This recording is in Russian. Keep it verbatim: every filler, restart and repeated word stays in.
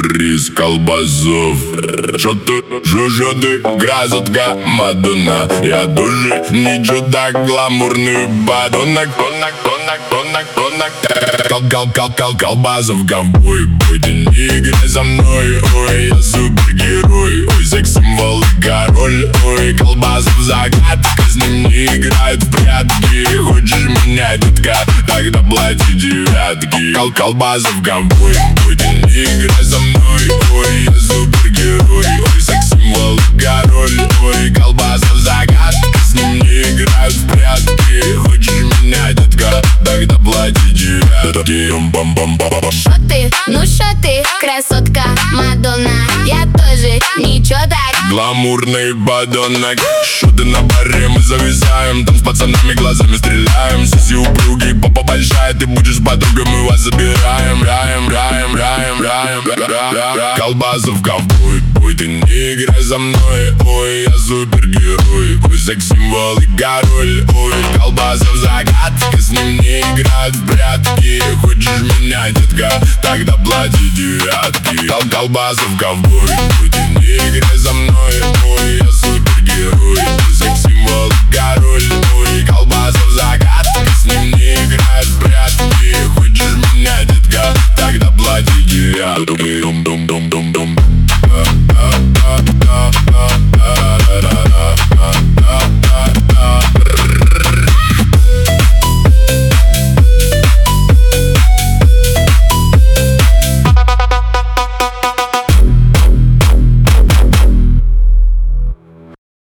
Рис колбасов. Что ты жужжёты, красотка Мадонна. Я тоже не чудак, гламурный подонок. Тонок, тонок, тонок, тонок. Кал, кал, кал, кал, колбасов, ковбой. Бой, ты не играй со мной. Ой, я супергерой. Ой, секс-символ и король. Ой, колбасов загадка. С ним не играют в прятки. Хочешь меня, детка? Тогда плати девятки. Кал, колбасов, ковбой. Бой, ты не играй со мной. Ой, я супергерой. Ой, секс-символ и король. Ой, колбасов загадка. С ним не играют в прятки. Хочешь меня, детка? Тогда плати девятки. Шо ты, ну шо ты, красотка Мадонна. Я тоже ничего так, гламурный подонок. Шо ты на баре, мы зависаем. Там с пацанами глазами стреляем. Сиси упругий, попа большая. Ты будешь с подругой, мы вас забираем. Раем, раем, раем, раем. Колбасов, ковбой. Ой, ты не играй за мной. Ой, я супергерой. Ой, секс-символ и король. Ой, колбасов загадка. С ним не играют в прятки. Хочешь меня, детка? Тогда плати девятки. Кол, колбасов, ковбой. Ой, ты не играй за мной. Ой, я супергерой. Ой, секс-символ и король. Ой, колбасов загадка.